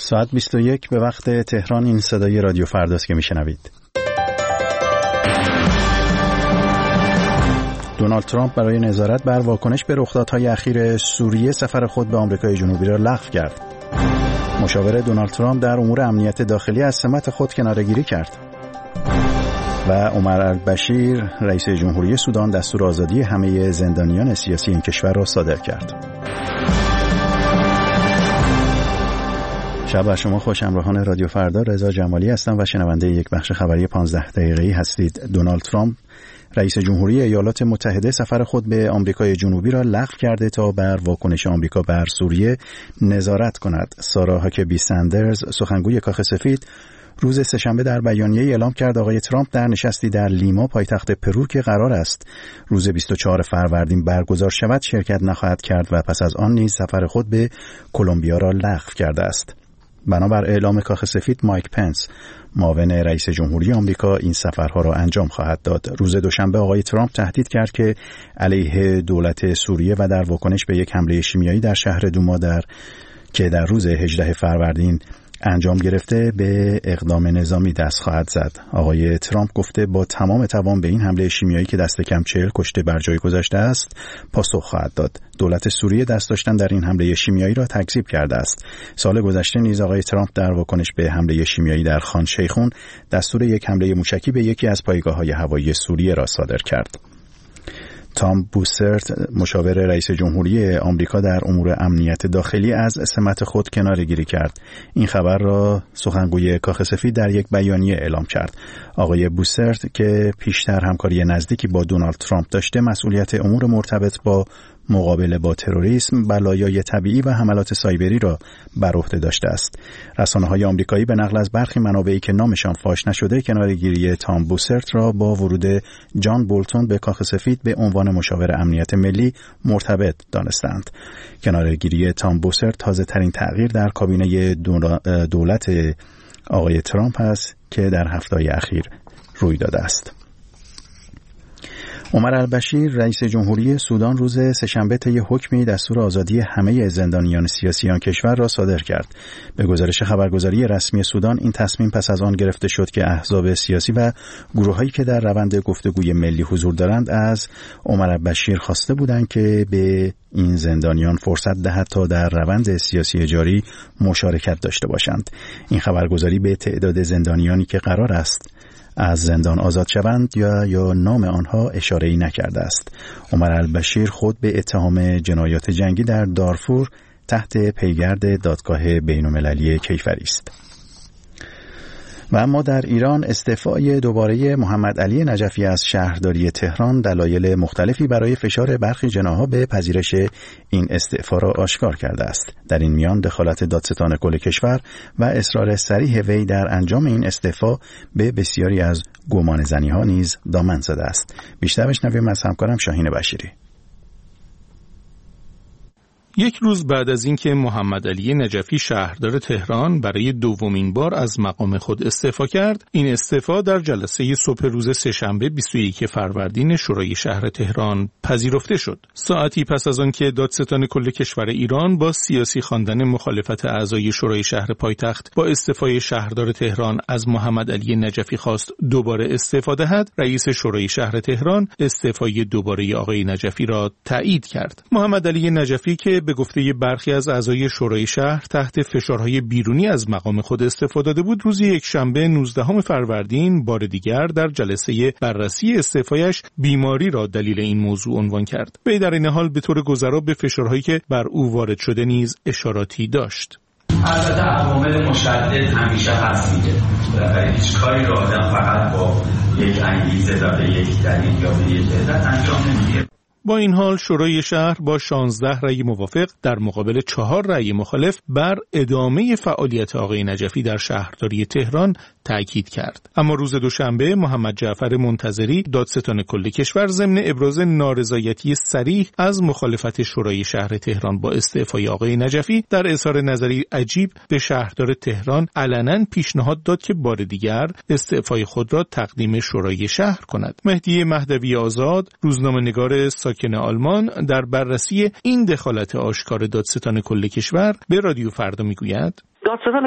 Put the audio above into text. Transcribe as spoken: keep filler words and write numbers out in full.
ساعت بیست و یک به وقت تهران. این صدای رادیو فرداست که میشنوید. دونالد ترامپ برای نظارت بر واکنش به رخدادهای اخیر سوریه سفر خود به آمریکای جنوبی را لغو کرد. مشاور دونالد ترامپ در امور امنیت داخلی از سمت خود کناره‌گیری کرد. و عمر البشیر رئیس جمهوری سودان دستور آزادی همه زندانیان سیاسی این کشور را صادر کرد. شب بر شما خوش. همراهان رادیو فردا، رضا جمالی هستم و شنونده یک بخش خبری پانزده دقیقه‌ای هستید. دونالد ترامپ رئیس جمهوری ایالات متحده سفر خود به آمریکای جنوبی را لغو کرده تا بر واکنش آمریکا بر سوریه نظارت کند. سارا هاکبی سندرز، سخنگوی کاخ سفید، روز سه‌شنبه در بیانیه اعلام کرد آقای ترامپ در نشستی در لیما پایتخت پرو که قرار است روز بیست و چهارم فروردین برگزار شود شرکت نخواهد کرد و پس از آن نیز سفر خود به کلمبیا را لغو کرده است. بنابر اعلام کاخ سفید، مایک پنس، معاون رئیس جمهوری آمریکا، این سفرها را انجام خواهد داد. روز دوشنبه آقای ترامپ تهدید کرد که علیه دولت سوریه و در واکنش به یک حمله شیمیایی در شهر دوما در که در روز هجدهم فروردین انجام گرفته به اقدام نظامی دست خواهد زد. آقای ترامپ گفته با تمام توان به این حمله شیمیایی که دست کم چهل کشته بر جای گذاشته است پاسخ خواهد داد. دولت سوریه دست داشتن در این حمله شیمیایی را تکذیب کرده است. سال گذشته نیز آقای ترامپ در واکنش به حمله شیمیایی در خان شیخون دستور یک حمله موشکی به یکی از پایگاه‌های هوایی سوریه را صادر کرد. تام بوسرت، مشاور رئیس جمهوری آمریکا در امور امنیت داخلی، از سمت خود کناره‌گیری کرد. این خبر را سخنگوی کاخ سفید در یک بیانیه اعلام کرد. آقای بوسرت که پیشتر همکاری نزدیکی با دونالد ترامپ داشته، مسئولیت امور مرتبط با مقابله با تروریسم، بلایای طبیعی و حملات سایبری را بر عهده داشته است. رسانه‌های آمریکایی به نقل از برخی منابعی که نامشان فاش نشده، کناره‌گیری تام بوسرت را با ورود جان بولتون به کاخ سفید به عنوان مشاور امنیت ملی مرتبط دانستند. کناره‌گیری تام بوسرت تازه‌ترین تغییر در کابینه دولت آقای ترامپ است که در هفته‌های اخیر روی داده است. عمر البشیر رئیس جمهوری سودان روز سه‌شنبه طی حکمی دستور آزادی همه زندانیان سیاسی آن کشور را صادر کرد. به گزارش خبرگزاری رسمی سودان، این تصمیم پس از آن گرفته شد که احزاب سیاسی و گروه‌هایی که در روند گفتگوی ملی حضور دارند از عمر البشیر خواسته بودند که به این زندانیان فرصت دهد تا در روند سیاسی جاری مشارکت داشته باشند. این خبرگزاری به تعداد زندانیانی که قرار است از زندان آزاد شوند یا یا نام آنها اشاره‌ای نکرده است. عمر البشیر خود به اتهام جنایات جنگی در دارفور تحت پیگرد دادگاه بین‌المللی کیفری است. و اما در ایران، استعفای دوباره محمد علی نجفی از شهرداری تهران دلایل مختلفی برای فشار برخی جناح‌ها به پذیرش این استعفا را آشکار کرده است. در این میان دخالت دادستان کل کشور و اصرار صریح وی در انجام این استعفا به بسیاری از گمانه‌زنی‌ها نیز دامن زده است. بیشتر بشنویم از همکارم شاهین بشیری. یک روز بعد از اینکه محمد علی نجفی شهردار تهران برای دومین بار از مقام خود استعفا کرد، این استعفا در جلسه صبح روز سه‌شنبه بیست و یکم فروردین شورای شهر تهران پذیرفته شد. ساعتی پس از آنکه دادستان کل کشور ایران با سیاسی خواندن مخالفت اعضای شورای شهر پایتخت با استعفای شهردار تهران از محمد علی نجفی خواست دوباره استعفا دهد، رئیس شورای شهر تهران استعفای دوباره آقای نجفی را تایید کرد. محمد علی نجفی که به گفته برخی از اعضای شورای شهر تحت فشارهای بیرونی از مقام خود استعفا داده بود، روز یکشنبه نوزدهم فروردین بار دیگر در جلسه بررسی استعفایش بیماری را دلیل این موضوع عنوان کرد. وی در این حال به طور گذرا به فشارهایی که بر او وارد شده نیز اشاراتی داشت. البته عوامل مشدد همیشه هست دیگه. بالاخره هیچ کاری رو آدم فقط با یک انگیزه و به یک دلیل یا به یک علت انجام نمیده. با این حال شورای شهر با شانزده رأی موافق در مقابل چهار رأی مخالف بر ادامه فعالیت آقای نجفی در شهرداری تهران تأکید کرد. اما روز دوشنبه محمد جعفر منتظری دادستان کل کشور ضمن ابراز نارضایتی صریح از مخالفت شورای شهر تهران با استعفای آقای نجفی در اظهار نظری عجیب به شهردار تهران علنا پیشنهاد داد که بار دیگر استعفای خود را تقدیم شورای شهر کند. مهدی مهدوی آزاد، روزنامه‌نگار ساکن آلمان، در بررسی این دخالت آشکار دادستان کل کشور به رادیو فردا میگوید: دادستان